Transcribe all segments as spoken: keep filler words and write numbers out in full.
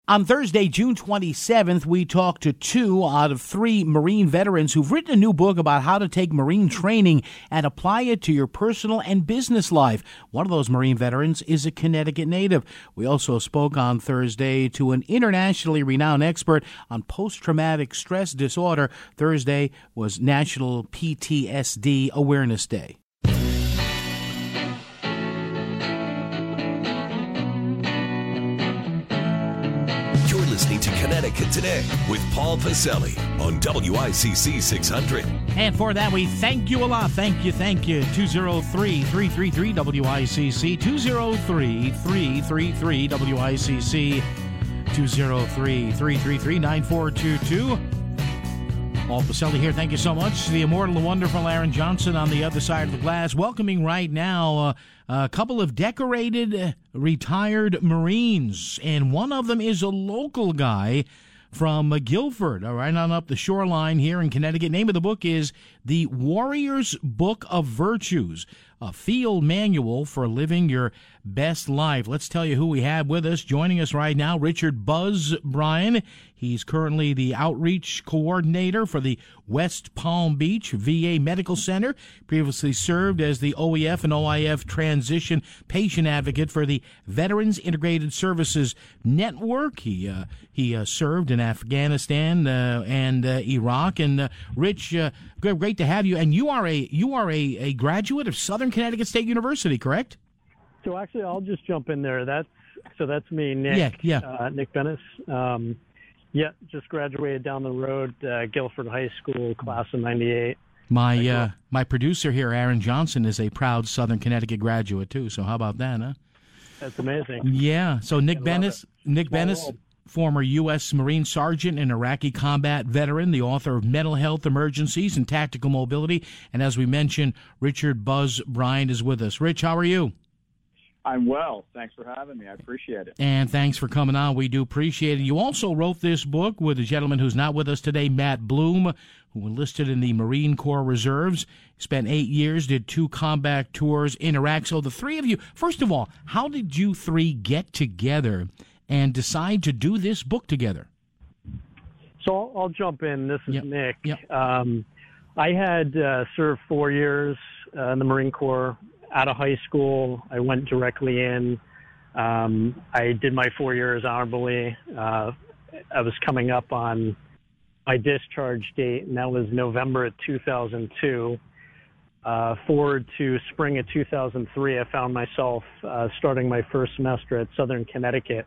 On Thursday, June twenty-seventh, we talked to two out of three Marine veterans who've written a new book about how to take Marine training and apply it to your personal and business life. One of those Marine veterans is a Connecticut native. We also spoke on Thursday to an internationally renowned expert on post-traumatic stress disorder. Thursday was National P T S D Awareness Day. Listening to Connecticut Today with Paul Pacelli on W I C C six hundred. And for that, we thank you a lot. Thank you, thank you. two oh three, three three three, W I C C, two oh three, three three three, W I C C, two oh three, three three three, nine four two two. Paul Pacelli here. Thank you so much. The immortal, the wonderful Aaron Johnson on the other side of the glass, welcoming right now uh, a couple of decorated uh, retired Marines, and one of them is a local guy from uh, Guilford, all right, on up the shoreline here in Connecticut. Name of the book is The Warrior's Book of Virtues, a field manual for living your best life. Let's tell you who we have with us. Joining us right now, Richard Buzz Bryan. He's currently the outreach coordinator for the West Palm Beach V A Medical Center. Previously served as the O E F and O I F transition patient advocate for the Veterans Integrated Services Network. He uh, he uh, served in Afghanistan uh, and uh, Iraq. And uh, Rich, uh, great to have you. And you are a you are a, a graduate of Southern Connecticut State University, correct? So actually, I'll just jump in there. That's so that's me, Nick. Yeah, yeah. Uh, Nick Bennis. Um, yeah, just graduated down the road, uh, Guilford High School, class of ninety-eight. My uh, my producer here, Aaron Johnson, is a proud Southern Connecticut graduate too. So how about that, huh? That's amazing. Yeah. So Nick Bennis, Nick Small Bennis, world. former U S Marine Sergeant and Iraqi combat veteran, the author of Mental Health Emergencies and Tactical Mobility, and as we mentioned, Richard Buzz Bryan is with us. Rich, how are you? I'm well. Thanks for having me. I appreciate it. And thanks for coming on. We do appreciate it. You also wrote this book with a gentleman who's not with us today, Matt Bloom, who enlisted in the Marine Corps Reserves, spent eight years, did two combat tours in Iraq. So the three of you, first of all, how did you three get together and decide to do this book together? So I'll, I'll jump in. This is Yep. Nick. Yep. Um, I had uh, served four years uh, in the Marine Corps. Out of high school, I went directly in. Um, I did my four years honorably. Uh, I was coming up on my discharge date, and that was November of two thousand two. Uh, forward to spring of two thousand three, I found myself uh, starting my first semester at Southern Connecticut.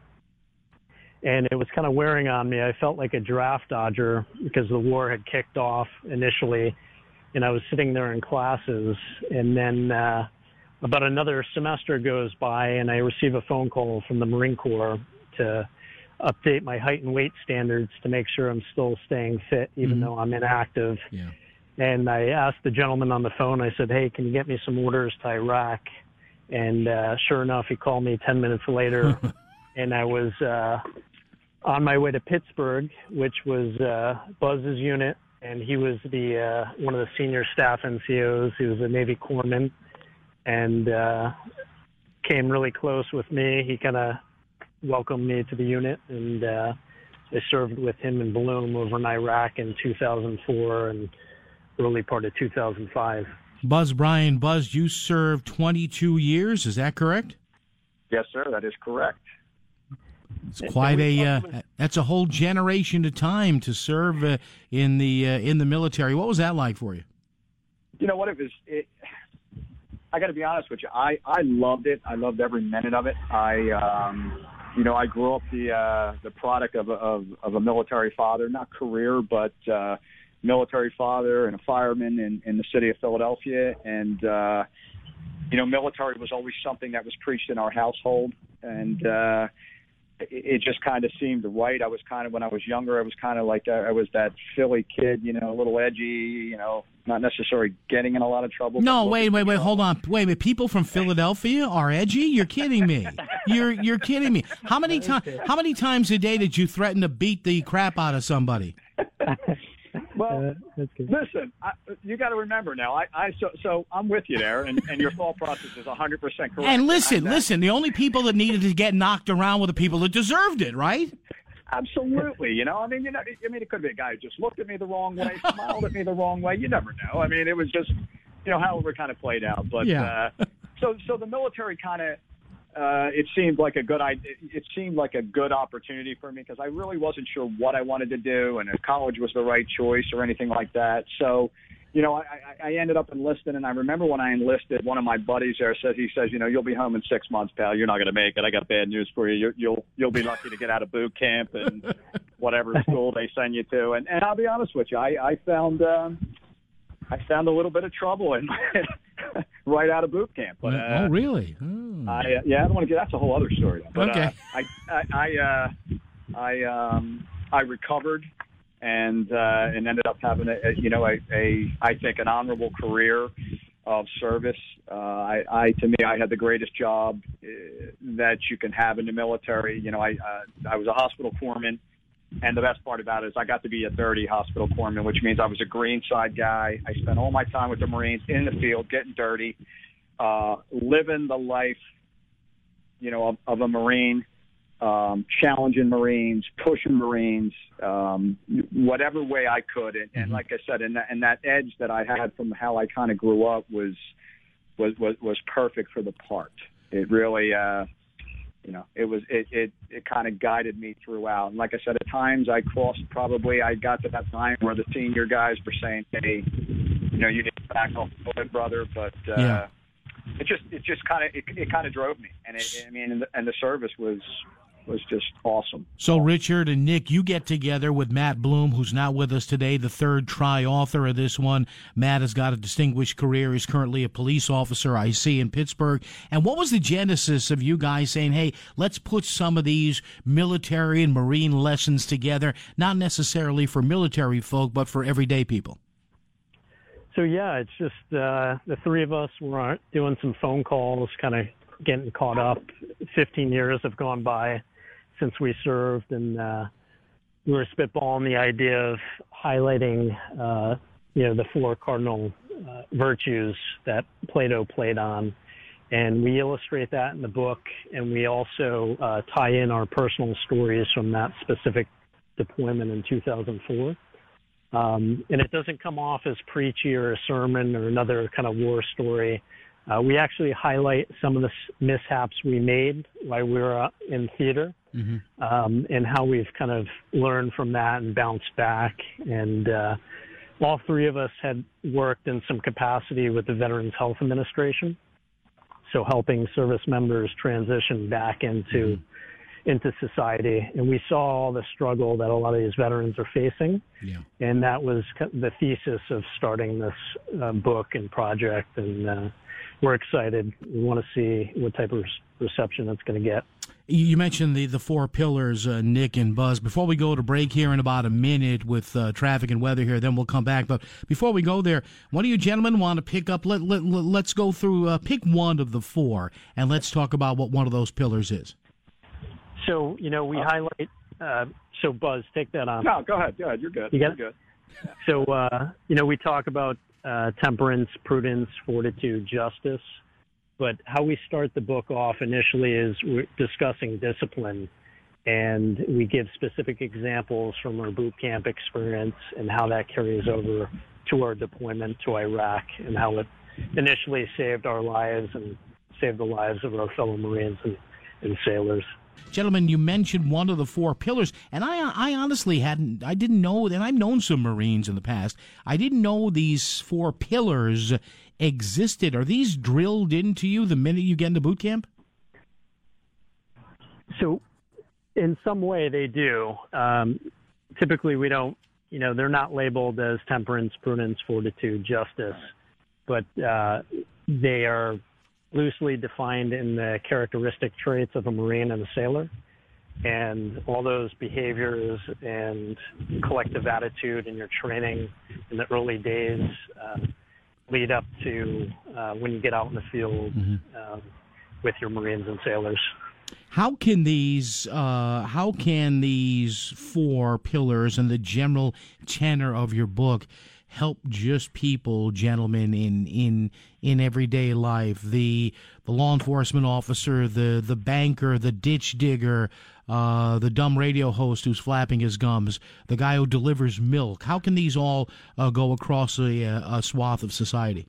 And it was kind of wearing on me. I felt like a draft dodger because the war had kicked off initially, and I was sitting there in classes, and then uh, about another semester goes by, and I receive a phone call from the Marine Corps to update my height and weight standards to make sure I'm still staying fit, even Mm-hmm. though I'm inactive. Yeah. And I asked the gentleman on the phone, I said, hey, can you get me some orders to Iraq? And uh, sure enough, he called me ten minutes later, and I was uh, on my way to Pittsburgh, which was uh, Buzz's unit, and he was the uh, one of the senior staff N C Os. He was a Navy corpsman, and uh, came really close with me. He kind of welcomed me to the unit, and uh, I served with him in Bloom over in Iraq in two thousand four and early part of two thousand five. Buzz Bryan, Buzz, you served twenty-two years, is that correct? Yes, sir. That is correct. It's quite a uh, that's a whole generation of time to serve uh, in the uh, in the military. What was that like for you? You know what? It was. It, I got to be honest with you. I, I loved it. I loved every minute of it. I, um, you know, I grew up the uh, the product of a, of, of a military father, not career, but uh, military father and a fireman in, in the city of Philadelphia. And, uh, you know, military was always something that was preached in our household. And uh, it, it just kind of seemed right. I was kind of, when I was younger, I was kind of like, I was that Philly kid, you know, a little edgy, you know, not necessarily getting in a lot of trouble. No, wait, wait, wait, hold on. Wait a minute. People from Philadelphia are edgy? You're kidding me. You're you're kidding me. How many times how many times a day did you threaten to beat the crap out of somebody? Well, Uh, that's good. listen, I, you got to remember now. I, I so, so I'm with you there, and, and your thought process is one hundred percent correct. And listen, I- listen, the only people that needed to get knocked around were the people that deserved it, right? Absolutely. You know, I mean, you know, I mean, it could be a guy who just looked at me the wrong way, smiled at me the wrong way. You never know. I mean, it was just, you know, however it kind of played out. But yeah. uh, so, so the military kind of, uh, it seemed like a good idea. It seemed like a good opportunity for me because I really wasn't sure what I wanted to do and if college was the right choice or anything like that. So, you know, I, I ended up enlisting, and I remember when I enlisted, one of my buddies there says, he says, you know, you'll be home in six months, pal. You're not going to make it. I got bad news for you. You're, you'll you'll be lucky to get out of boot camp and whatever school they send you to. And, and I'll be honest with you, I, I found um, I found a little bit of trouble in my, right out of boot camp. But, uh, oh, really? Oh. I, uh, yeah, I don't want to get. That's a whole other story. But, okay. Uh, I I I, uh, I um I recovered. And uh, and ended up having a, a you know a, a I think an honorable career of service. Uh, I, I to me I had the greatest job uh, that you can have in the military. You know I uh, I was a hospital corpsman, and the best part about it is I got to be a dirty hospital corpsman, which means I was a green side guy. I spent all my time with the Marines in the field, getting dirty, uh, living the life, you know, of, of a Marine. Um, challenging Marines, pushing Marines, um, whatever way I could. And, and like I said, and that, and that edge that I had from how I kind of grew up was, was, was, was perfect for the part. It really, uh, you know, it was, it, it, it kind of guided me throughout. And like I said, at times I crossed probably, I got to that time where the senior guys were saying, hey, you know, you need to back off a little bit, brother. But, uh, yeah. it just, it just kind of, it, it kind of drove me. And it, I mean, and the, and the service was, was just awesome. So, Richard and Nick, you get together with Matt Bloom, who's not with us today, the third tri-author of this one. Matt has got a distinguished career. He's currently a police officer, I see, in Pittsburgh. And what was the genesis of you guys saying, hey, let's put some of these military and Marine lessons together, not necessarily for military folk, but for everyday people? So, yeah, it's just uh, the three of us were doing some phone calls, kind of getting caught up. fifteen years have gone by since we served, and uh, we were spitballing the idea of highlighting, uh, you know, the four cardinal uh, virtues that Plato played on. And we illustrate that in the book, and we also uh, tie in our personal stories from that specific deployment in two thousand four. Um, and it doesn't come off as preachy or a sermon or another kind of war story. Uh, we actually highlight some of the mishaps we made while we were in theater, mm-hmm. um, and how we've kind of learned from that and bounced back. And uh, all three of us had worked in some capacity with the Veterans Health Administration, so helping service members transition back into mm-hmm. into society. And we saw all the struggle that a lot of these veterans are facing. Yeah. And that was the thesis of starting this uh, book and project. And uh, we're excited. We want to see what type of reception it's going to get. You mentioned the, the four pillars, uh, Nick and Buzz. Before we go to break here in about a minute with uh, traffic and weather here, then we'll come back. But before we go there, one of you gentlemen want to pick up, let, let, let's go through, uh, pick one of the four, and let's talk about what one of those pillars is. So, you know, we uh, highlight, uh, so Buzz, take that on. No, go ahead. Go ahead. You're good. You got You're it? good. So, uh, you know, we talk about uh, temperance, prudence, fortitude, justice. But how we start the book off initially is we're discussing discipline, and we give specific examples from our boot camp experience and how that carries over to our deployment to Iraq and how it initially saved our lives and saved the lives of our fellow Marines and, and sailors. Gentlemen, you mentioned one of the four pillars, and I I honestly hadn't, I didn't know, and I've known some Marines in the past, I didn't know these four pillars existed. Are these drilled into you the minute you get into boot camp? So, in some way they do. Um, typically we don't, you know, they're not labeled as temperance, prudence, fortitude, justice, but uh, they are loosely defined in the characteristic traits of a Marine and a sailor. And all those behaviors and collective attitude in your training in the early days uh, lead up to uh, when you get out in the field mm-hmm. uh, with your Marines and sailors. How can these uh, how can these four pillars and the general tenor of your book help just people, gentlemen, in in in everyday life? The the law enforcement officer, the the banker, the ditch digger, uh, the dumb radio host who's flapping his gums, the guy who delivers milk. How can these all uh, go across a, a swath of society?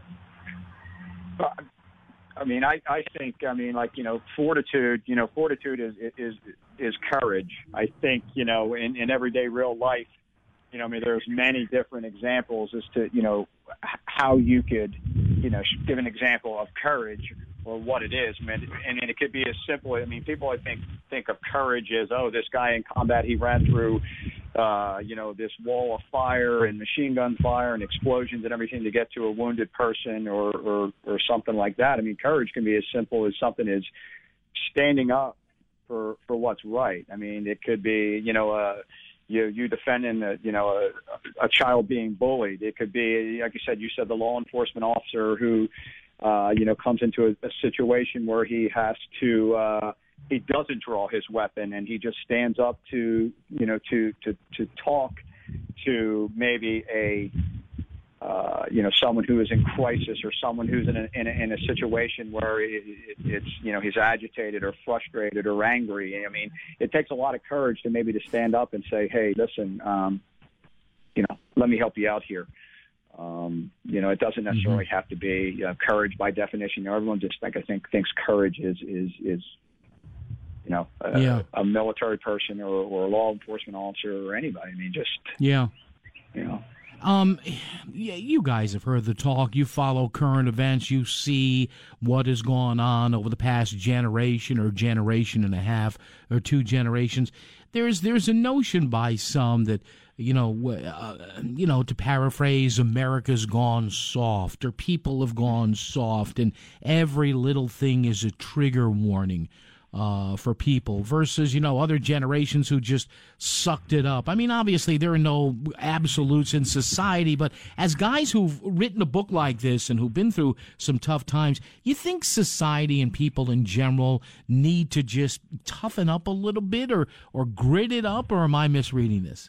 Uh, I mean, I, I think, I mean, like, you know, fortitude, you know, fortitude is, is, is courage. I think, you know, in, in everyday real life, you know, I mean, there's many different examples as to, you know, how you could, you know, give an example of courage or what it is. I mean, and, and it could be as simple. I mean, people, I think, think of courage as, oh, this guy in combat, he ran through, uh, you know, this wall of fire and machine gun fire and explosions and everything to get to a wounded person or, or, or something like that. I mean, courage can be as simple as something as standing up for, for what's right. I mean, it could be, you know, uh, You you defending a, you know a, a child being bullied. It could be, like you said, you said the law enforcement officer who uh, you know comes into a, a situation where he has to uh, he doesn't draw his weapon and he just stands up to you know to to to talk to maybe a uh, you know someone who is in crisis or someone who's in a, in a, in a situation where it, it, it's you know he's agitated or frustrated or angry. I mean, it takes a lot of courage to maybe to stand up and say, hey, listen, um, you know, let me help you out here. Um, you know, it doesn't necessarily have to be uh, courage by definition. You know, everyone just like I think thinks courage is is is you know a, yeah. a military person or, or a law enforcement officer or anybody. I mean, just yeah, you know. Um, yeah, you guys have heard the talk. You follow current events. You see what has gone on over the past generation or generation and a half or two generations. There's there's a notion by some that, you know, uh, you know, to paraphrase, America's gone soft or people have gone soft and every little thing is a trigger warning. Uh, for people versus, you know, other generations who just sucked it up. I mean, obviously, there are no absolutes in society, but as guys who've written a book like this and who've been through some tough times, you think society and people in general need to just toughen up a little bit or, or grit it up, or am I misreading this?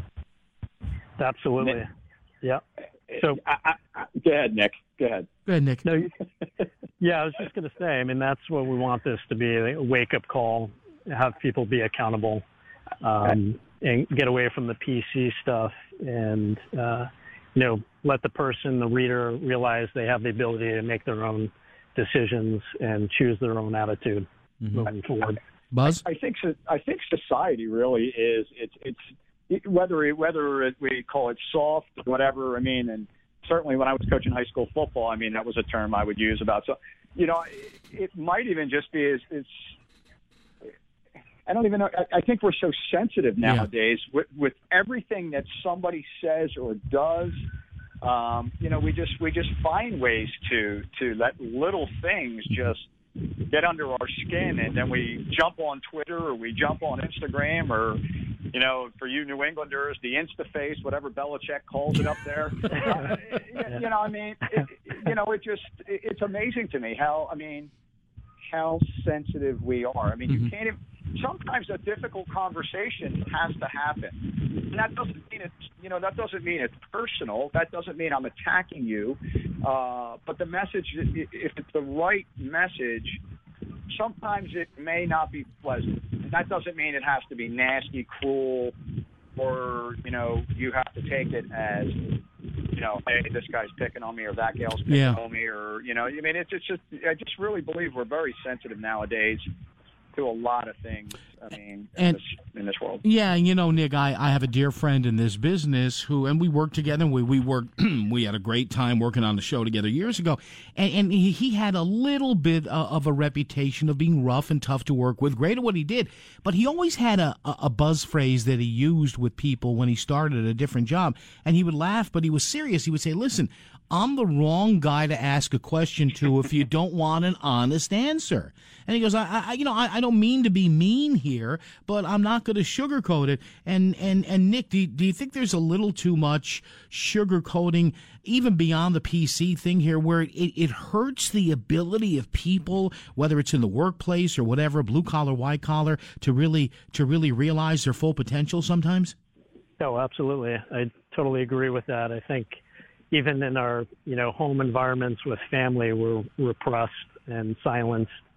Absolutely. Nick, yeah. So, I, I, I, go ahead, Nick. Go ahead. Go ahead, Nick. No, you, yeah, I was just going to say, I mean, that's what we want this to be, a wake-up call, have people be accountable, um, and get away from the P C stuff and, uh, you know, let the person, the reader, realize they have the ability to make their own decisions and choose their own attitude mm-hmm. moving forward. Buzz? I, I think I think society really is, it's, it's whether, whether it, we call it soft, whatever, I mean, and certainly when I was coaching high school football, I mean, that was a term I would use about, so, you know, it, it might even just be, as, as I don't even know, I, I think we're so sensitive nowadays yeah. with, with everything that somebody says or does. Um, you know, we just, we just find ways to, to let little things just get under our skin, and then we jump on Twitter or we jump on Instagram or, you know, for you New Englanders, the Instaface, whatever Belichick calls it up there. uh, you know, I mean, it, you know, it just, it, it's amazing to me how, I mean, how sensitive we are. I mean, mm-hmm. you can't even, sometimes a difficult conversation has to happen. And that doesn't mean it's, you know, that doesn't mean it's personal. That doesn't mean I'm attacking you. Uh, but the message, if it's the right message, sometimes it may not be pleasant. And that doesn't mean it has to be nasty, cruel, or, you know, you have to take it as, you know, hey, this guy's picking on me or that gal's picking yeah. on me, or, you know, I mean, it's, it's just, I just really believe we're very sensitive nowadays to a lot of things, I mean, in, and, this, in this world. Yeah, you know, Nick, I, I have a dear friend in this business who, and we worked together, and we, we worked, we had a great time working on the show together years ago, and, and he, he had a little bit uh, of a reputation of being rough and tough to work with, great at what he did, but he always had a, a buzz phrase that he used with people when he started a different job, and he would laugh, but he was serious. He would say, listen, I'm the wrong guy to ask a question to if you don't want an honest answer. And he goes, I, I you know, I, I don't mean to be mean here, but I'm not going to sugarcoat it. And and and Nick, do you, do you think there's a little too much sugarcoating, even beyond the P C thing here, where it, it hurts the ability of people, whether it's in the workplace or whatever, blue collar, white collar, to really to really realize their full potential sometimes? Oh, absolutely. I totally agree with that. I think even in our, you know, home environments with family, we're repressed and silenced.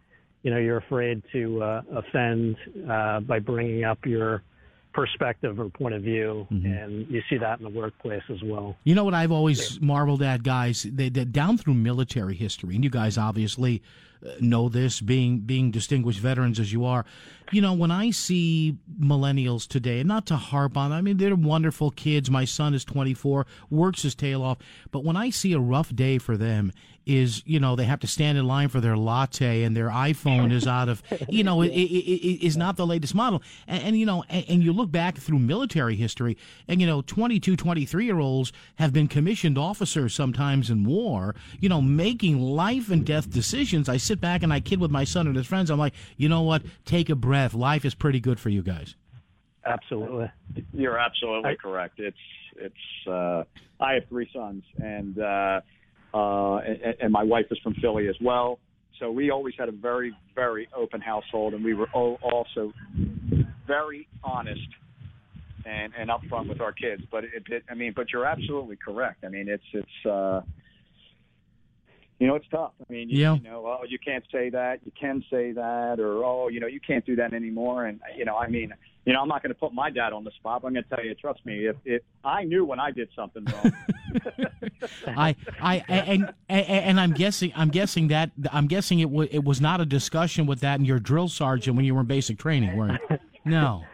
you know, you're afraid to uh, offend uh, by bringing up your perspective or point of view, mm-hmm. and you see that in the workplace as well. You know what I've always yeah. marveled at, guys, they, they, down through military history, and you guys obviously know this, being being distinguished veterans as you are. You know, when I see millennials today, and not to harp on, I mean, they're wonderful kids. My son is twenty-four, works his tail off. But when I see a rough day for them is, you know, they have to stand in line for their latte and their iPhone is out of, you know, it, it, it is not the latest model. And, and you know, and, and you look back through military history and, you know, twenty-two, twenty-three-year-olds have been commissioned officers sometimes in war, you know, making life and death decisions. I sit back and I kid with my son and his friends. I'm like, you know what? Take a breath. Life is pretty good for you guys. Absolutely. You're absolutely I, correct. It's, it's, uh, I have three sons, and, uh, uh, and, and my wife is from Philly as well. So we always had a very, very open household, and we were also very honest and, and upfront with our kids. But it, it, I mean, but you're absolutely correct. I mean, it's, it's, uh, you know, it's tough. I mean, you, yeah. you know, oh, you can't say that, you can say that, or, oh, you know, you can't do that anymore. And, you know, I mean, you know, I'm not going to put my dad on the spot. But I'm going to tell you, trust me, if, if I knew when I did something wrong. I, I, and, and, and I'm guessing, I'm guessing that, I'm guessing it was, it was not a discussion with that in your drill sergeant when you were in basic training, were it? No.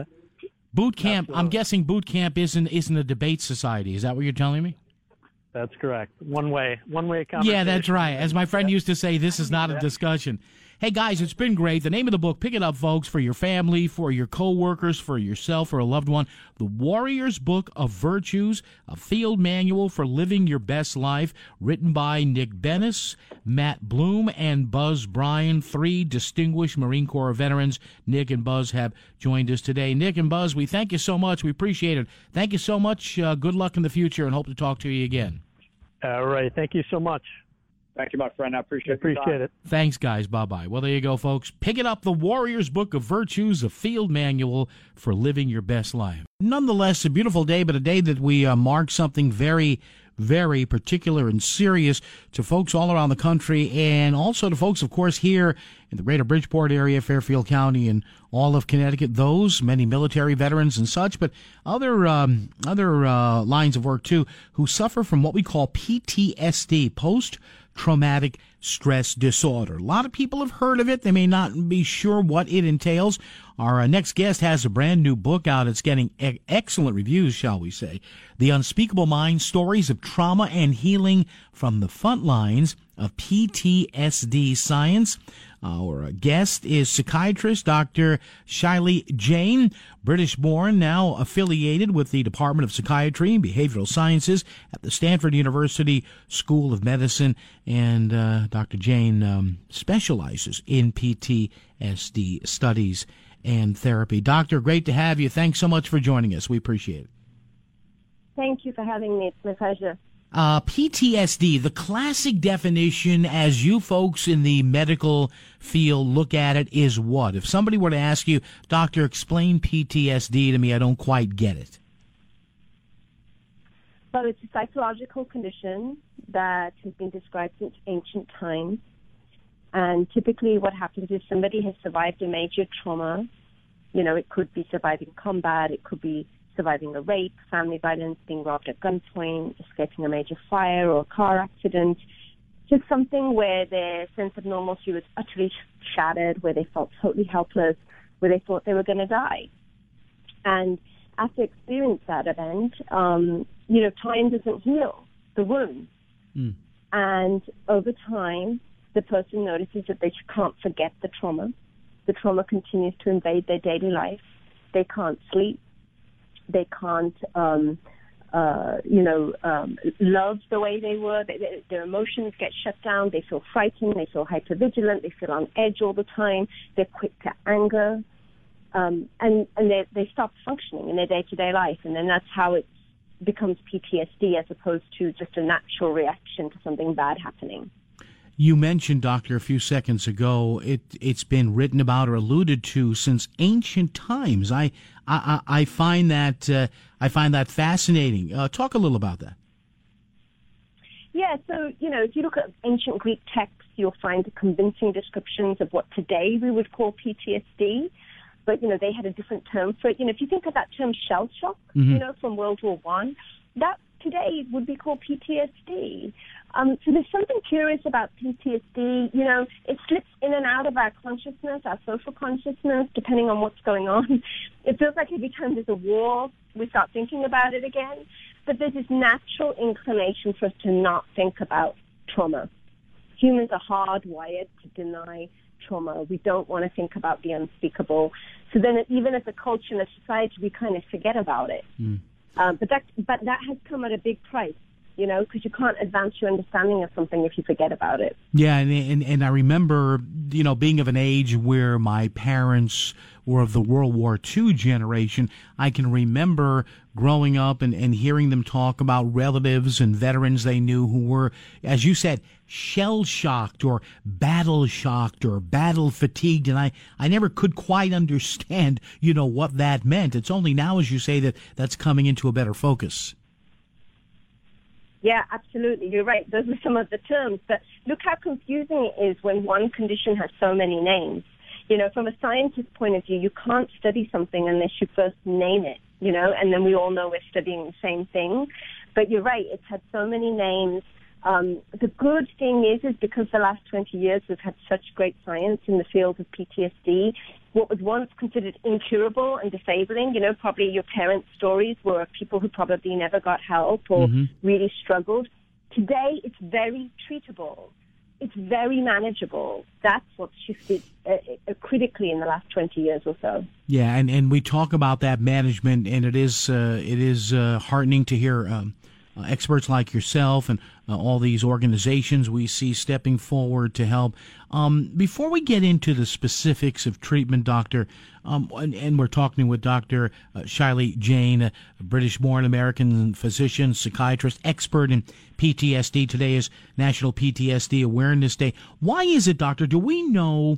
Boot camp, Absolutely. I'm guessing boot camp isn't, isn't a debate society. Is that what you're telling me? That's correct. One way, one way conversation. Yeah, that's right. As my friend used to say, this is not a discussion. Hey, guys, it's been great. The name of the book, pick it up, folks, for your family, for your coworkers, for yourself, or a loved one. The Warrior's Book of Virtues, a field manual for living your best life, written by Nick Bennis, Matt Bloom, and Buzz Bryan, three distinguished Marine Corps veterans. Nick and Buzz have joined us today. Nick and Buzz, we thank you so much. We appreciate it. Thank you so much. Uh, good luck in the future, and hope to talk to you again. All right. Thank you so much. Thank you, my friend. I appreciate, appreciate it. Thanks, guys. Bye-bye. Well, there you go, folks. Pick it up, The Warrior's Book of Virtues, a field manual for living your best life. Nonetheless, a beautiful day, but a day that we uh, mark something very, very particular and serious to folks all around the country, and also to folks, of course, here in the greater Bridgeport area, Fairfield County, and all of Connecticut, those, many military veterans and such, but other um, other uh, lines of work, too, who suffer from what we call P T S D, post-traumatic stress disorder. A lot of people have heard of it. They may not be sure what it entails. Our uh, next guest has a brand new book out. It's getting e- excellent reviews, shall we say. The Unspeakable Mind, Stories of Trauma and Healing from the Front Lines of P T S D Science. Our guest is psychiatrist Doctor Shaili Jain, British-born, now affiliated with the Department of Psychiatry and Behavioral Sciences at the Stanford University School of Medicine. And uh, Doctor Jain um, specializes in P T S D studies and therapy. Doctor, great to have you. Thanks so much for joining us. We appreciate it. Thank you for having me. It's my pleasure. Uh, P T S D, the classic definition as you folks in the medical field look at it, is what? If somebody were to ask you, Doctor, explain P T S D to me, I don't quite get it. Well, it's a psychological condition that has been described since ancient times. And typically what happens is somebody has survived a major trauma. You know, it could be surviving combat, it could be surviving a rape, family violence, being robbed at gunpoint, escaping a major fire or a car accident, just something where their sense of normalcy was utterly shattered, where they felt totally helpless, where they thought they were going to die. And after experiencing that event, um, you know, time doesn't heal the wound. Mm. And over time, the person notices that they can't forget the trauma. The trauma continues to invade their daily life. They can't sleep. They can't, um, uh, you know, um, love the way they were. They, they, their emotions get shut down. They feel frightened. They feel hypervigilant. They feel on edge all the time. They're quick to anger. Um, and and they, they stop functioning in their day-to-day life. And then that's how it becomes P T S D as opposed to just a natural reaction to something bad happening. You mentioned, Doctor, a few seconds ago, it, it's been written about or alluded to since ancient times. I I, I find that uh, I find that fascinating. Uh, talk a little about that. Yeah, so, you know, if you look at ancient Greek texts you'll find convincing descriptions of what today we would call P T S D. But, you know, they had a different term for it. You know, if you think of that term shell shock, mm-hmm. you know, from World War One, that today would be called P T S D. Um, so there's something curious about P T S D. You know, it slips in and out of our consciousness, our social consciousness, depending on what's going on. It feels like every time there's a war, we start thinking about it again. But there's this natural inclination for us to not think about trauma. Humans are hardwired to deny trauma. We don't want to think about the unspeakable. So then even as a culture and a society, we kind of forget about it. Mm. Um, but that but that has come at a big price, you know, because you can't advance your understanding of something if you forget about it. Yeah, and, and and I remember, you know, being of an age where my parents were of the World War Two generation. I can remember growing up and, and hearing them talk about relatives and veterans they knew who were, as you said, shell-shocked or battle-shocked or battle-fatigued, and I, I never could quite understand, you know, what that meant. It's only now, as you say, that that's coming into a better focus. Yeah, absolutely. You're right. Those are some of the terms. But look how confusing it is when one condition has so many names. You know, from a scientist's point of view, you can't study something unless you first name it, you know, and then we all know we're studying the same thing. But you're right. It's had so many names. Um, the good thing is, is because the last twenty years we've had such great science in the field of P T S D, what was once considered incurable and disabling, you know, probably your parents' stories were of people who probably never got help or mm-hmm. really struggled. Today, it's very treatable. It's very manageable. That's what's shifted uh, uh, critically in the last twenty years or so. Yeah, and, and we talk about that management, and it is uh, it is uh, heartening to hear um, uh, experts like yourself and uh, all these organizations we see stepping forward to help. Um, before we get into the specifics of treatment, Doctor, um, and, and we're talking with Doctor Uh, Shaili Jain, a British-born American physician, psychiatrist, expert in P T S D. Today is National P T S D Awareness Day. Why is it, Doctor? Do we know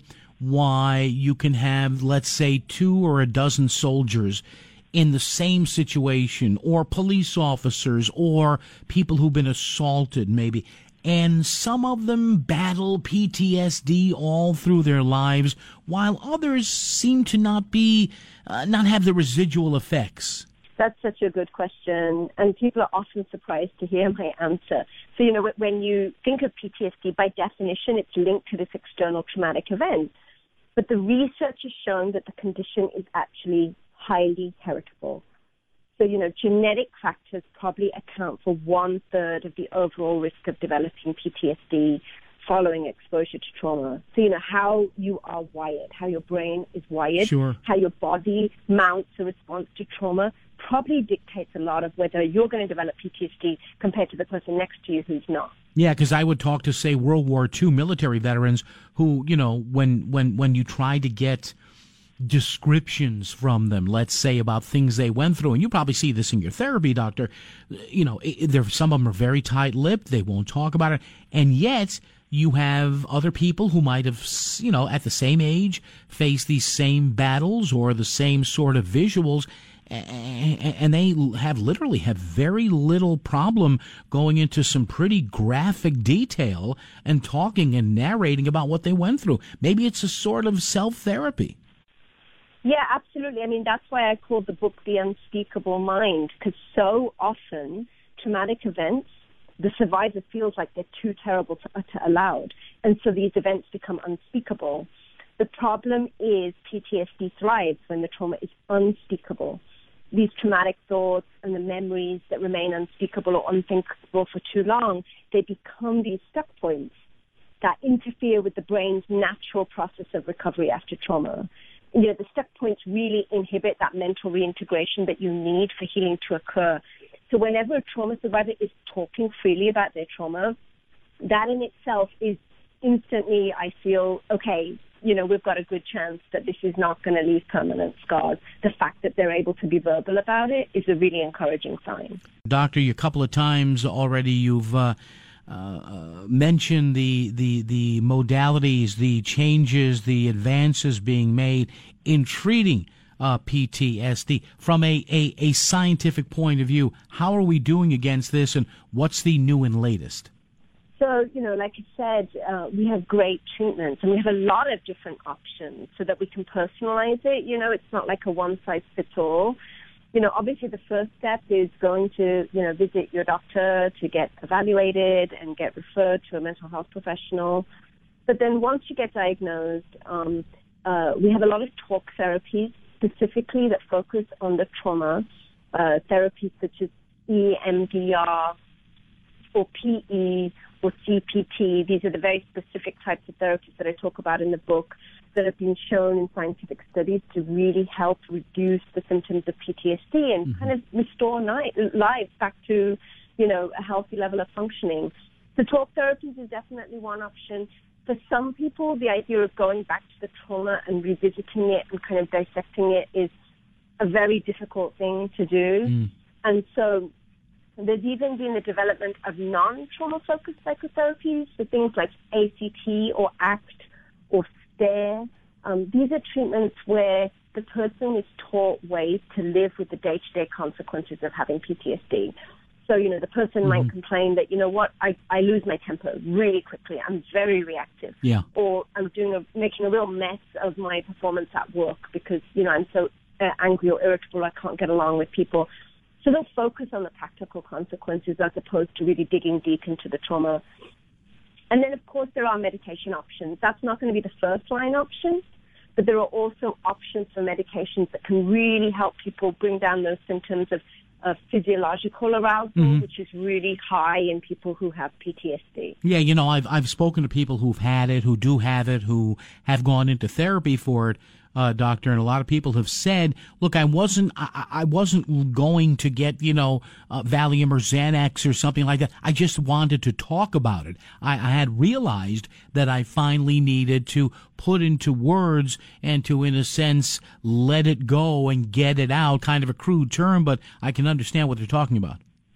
why you can have, let's say, two or a dozen soldiers in the same situation, or police officers, or people who've been assaulted, maybe, and some of them battle P T S D all through their lives, while others seem to not be, uh, not have the residual effects? That's such a good question, and people are often surprised to hear my answer. So, you know, when you think of P T S D, by definition, it's linked to this external traumatic event. But the research has shown that the condition is actually highly heritable. So, you know, genetic factors probably account for one third of the overall risk of developing P T S D following exposure to trauma. So, you know, how you are wired, how your brain is wired, sure. how your body mounts a response to trauma probably dictates a lot of whether you're going to develop P T S D compared to the person next to you who's not. Yeah, because I would talk to, say, World War Two military veterans who, you know, when when when you try to get descriptions from them, let's say, about things they went through, and you probably see this in your therapy, Doctor, you know, there some of them are very tight-lipped, they won't talk about it, and yet you have other people who might have, you know, at the same age, faced these same battles or the same sort of visuals, and they have literally have very little problem going into some pretty graphic detail and talking and narrating about what they went through. Maybe it's a sort of self-therapy. Yeah, absolutely. I mean, that's why I called the book The Unspeakable Mind, because so often traumatic events, the survivor feels like they're too terrible to utter aloud, and so these events become unspeakable. The problem is P T S D thrives when the trauma is unspeakable. These traumatic thoughts and the memories that remain unspeakable or unthinkable for too long, they become these stuck points that interfere with the brain's natural process of recovery after trauma. You know, the stuck points really inhibit that mental reintegration that you need for healing to occur. So whenever a trauma survivor is talking freely about their trauma, that in itself is instantly, I feel, okay, you know, we've got a good chance that this is not going to leave permanent scars. The fact that they're able to be verbal about it is a really encouraging sign. Doctor, a couple of times already you've uh, uh, mentioned the, the, the modalities, the changes, the advances being made in treating uh, P T S D. From a, a, a scientific point of view, how are we doing against this, and what's the new and latest? So, you know, like I said, uh, we have great treatments and we have a lot of different options so that we can personalize it. You know, it's not like a one-size-fits-all. You know, obviously the first step is going to, you know, visit your doctor to get evaluated and get referred to a mental health professional. But then once you get diagnosed, um, uh, we have a lot of talk therapies specifically that focus on the trauma, uh, therapies such as E M D R or P E or C P T. These are the very specific types of therapies that I talk about in the book that have been shown in scientific studies to really help reduce the symptoms of P T S D and mm-hmm. kind of restore ni- life back to, you know, a healthy level of functioning. So talk therapies is definitely one option. For some people, the idea of going back to the trauma and revisiting it and kind of dissecting it is a very difficult thing to do. Mm. And so there's even been the development of non-trauma-focused psychotherapies, so things like A C T or ACT or STARE. Um, these are treatments where the person is taught ways to live with the day-to-day consequences of having P T S D. So, you know, the person mm-hmm. might complain that, you know what, I, I lose my temper really quickly. I'm very reactive. Yeah. Or I'm doing a, making a real mess of my performance at work because, you know, I'm so uh, angry or irritable I can't get along with people. So they'll focus on the practical consequences as opposed to really digging deep into the trauma. And then, of course, there are medication options. That's not going to be the first-line option, but there are also options for medications that can really help people bring down those symptoms of, of physiological arousal, mm-hmm. which is really high in people who have P T S D. Yeah, you know, I've I've spoken to people who've had it, who do have it, who have gone into therapy for it. Uh, doctor, and a lot of people have said, look, I wasn't, I, I wasn't going to get, you know, uh, Valium or Xanax or something like that. I just wanted to talk about it. I, I had realized that I finally needed to put into words and to, in a sense, let it go and get it out. Kind of a crude term, but I can understand what they're talking about.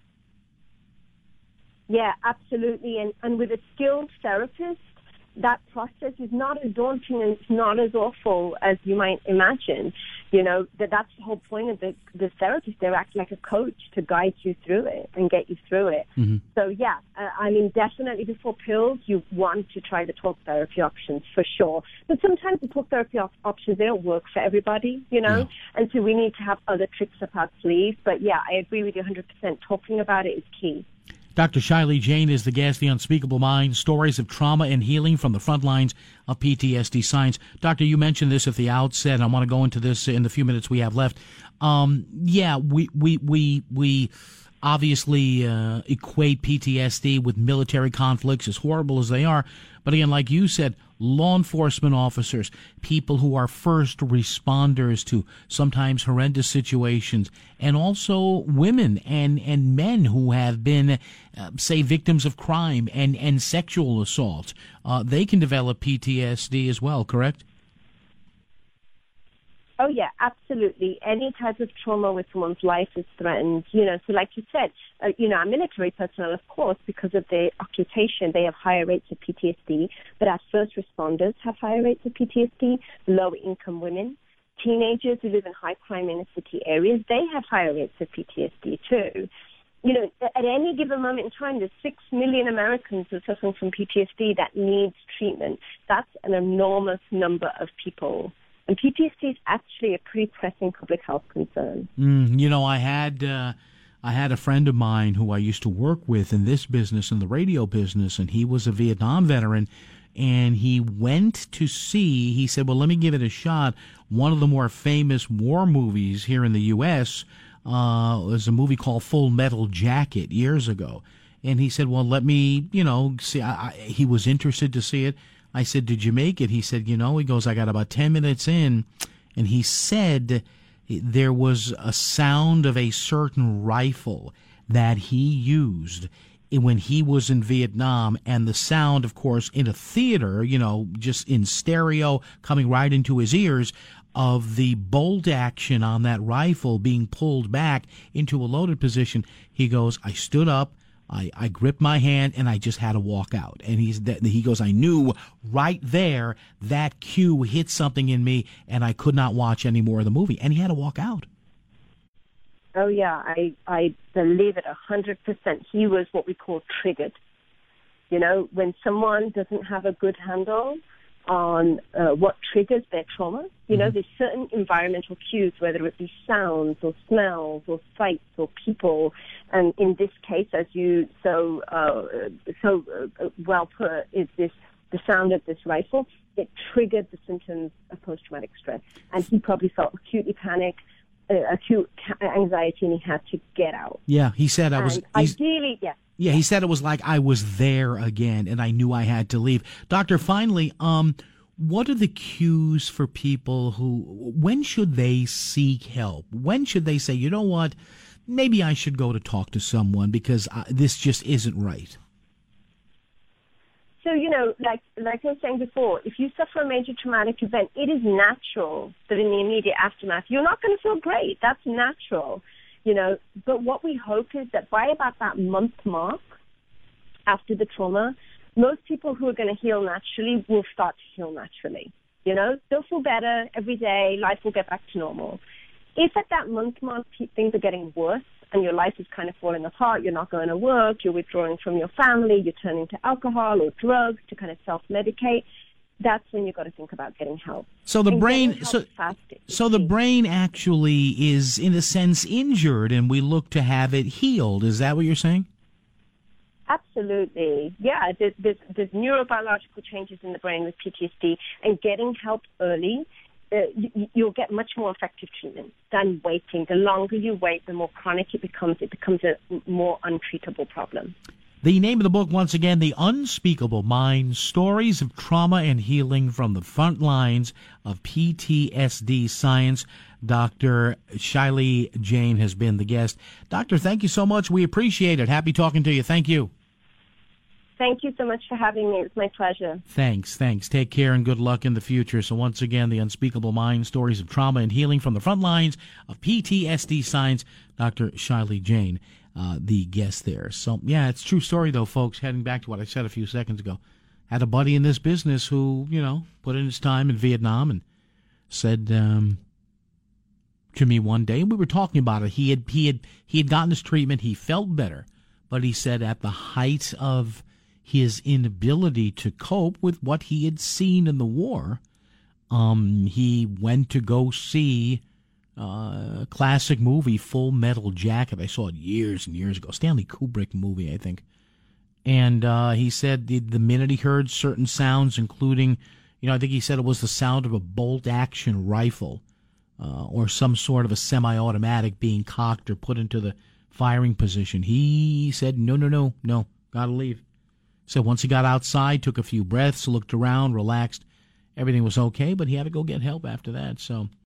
Yeah, absolutely. And, and with a skilled therapist, that process is not as daunting and it's not as awful as you might imagine. You know, that that's the whole point of the, the therapist. They act like a coach to guide you through it and get you through it. Mm-hmm. So, yeah, uh, I mean, definitely before pills, you want to try the talk therapy options for sure. But sometimes the talk therapy op- options, they don't work for everybody, you know, yeah. and so we need to have other tricks up our sleeve. But, yeah, I agree with you one hundred percent. Talking about it is key. Doctor Shaili Jain is the guest, The Unspeakable Mind, stories of trauma and healing from the front lines of P T S D science. Doctor, you mentioned this at the outset. I want to go into this in the few minutes we have left. Um, yeah, we, we, we, we obviously uh, equate P T S D with military conflicts, as horrible as they are. But again, like you said, law enforcement officers, people who are first responders to sometimes horrendous situations, and also women and, and men who have been, uh, say, victims of crime and, and sexual assault. Uh, they can develop P T S D as well, correct? Oh, yeah, absolutely. Any type of trauma where someone's life is threatened, you know, so like you said, uh, you know, our military personnel, of course, because of their occupation, they have higher rates of P T S D, but our first responders have higher rates of P T S D, low-income women, teenagers who live in high-crime inner-city areas, they have higher rates of P T S D too. You know, at any given moment in time, there's six million Americans who are suffering from P T S D that needs treatment. That's an enormous number of people. And P T S D is actually a pretty pressing public health concern. Mm, you know, I had uh, I had a friend of mine who I used to work with in this business, in the radio business, and he was a Vietnam veteran. And he went to see, he said, well, let me give it a shot. One of the more famous war movies here in the U S uh, was a movie called Full Metal Jacket years ago. And he said, well, let me, you know, see. I, I, he was interested to see it. I said, did you make it? He said, you know, he goes, I got about ten minutes in, and he said there was a sound of a certain rifle that he used when he was in Vietnam, and the sound, of course, in a theater, you know, just in stereo coming right into his ears, of the bolt action on that rifle being pulled back into a loaded position. He goes, I stood up. I, I gripped my hand and I just had to walk out. And he's he goes, I knew right there that cue hit something in me and I could not watch any more of the movie. And he had to walk out. Oh, yeah, I, I believe it one hundred percent. He was what we call triggered. You know, when someone doesn't have a good handle on uh, what triggers their trauma, you know, there's certain environmental cues, whether it be sounds or smells or sights or people. And in this case, as you so uh, so uh, well put, is this the sound of this rifle. It triggered the symptoms of post-traumatic stress. And he probably felt acutely panicked, uh, acute anxiety, and he had to get out. Yeah, he said I was... Ideally, yes. Yeah, he said it was like I was there again, and I knew I had to leave. Doctor, finally, um, what are the cues for people who... When should they seek help? When should they say, you know what, maybe I should go to talk to someone because uh, this just isn't right? So, you know, like like I was saying before, if you suffer a major traumatic event, it is natural that in the immediate aftermath, you're not going to feel great. That's natural, you know. But what we hope is that by about that month mark after the trauma, most people who are going to heal naturally will start to heal naturally. You know, they'll feel better every day. Life will get back to normal. If at that month mark things are getting worse, and your life is kind of falling apart, you're not going to work, you're withdrawing from your family, you're turning to alcohol or drugs to kind of self-medicate, that's when you've got to think about getting help. So the and brain, so, so the brain actually is, in a sense, injured, and we look to have it healed. Is that what you're saying? Absolutely. Yeah, there's, there's, there's neurobiological changes in the brain with P T S D, and getting help early, Uh, you, you'll get much more effective treatment than waiting. The longer you wait, the more chronic it becomes. It becomes a more untreatable problem. The name of the book, once again, The Unspeakable Mind, Stories of Trauma and Healing from the Front Lines of P T S D Science. Doctor Shaili Jain has been the guest. Doctor, thank you so much. We appreciate it. Happy talking to you. Thank you. Thank you so much for having me. It's my pleasure. Thanks, thanks. Take care and good luck in the future. So once again, The Unspeakable Mind, Stories of Trauma and Healing from the Front Lines of P T S D Science. Doctor Shaili Jain, uh, the guest there. So, yeah, it's a true story, though, folks. Heading back to what I said a few seconds ago. Had a buddy in this business who, you know, put in his time in Vietnam and said um, to me one day, we were talking about it. He had, he had, he had gotten his treatment. He felt better. But he said at the height of his inability to cope with what he had seen in the war, um, he went to go see uh, a classic movie, Full Metal Jacket. I saw it years and years ago. Stanley Kubrick movie, I think. And uh, he said the, the minute he heard certain sounds, including, you know, I think he said it was the sound of a bolt-action rifle uh, or some sort of a semi-automatic being cocked or put into the firing position, he said, no, no, no, no, gotta leave. So once he got outside, took a few breaths, looked around, relaxed, everything was okay, but he had to go get help after that. So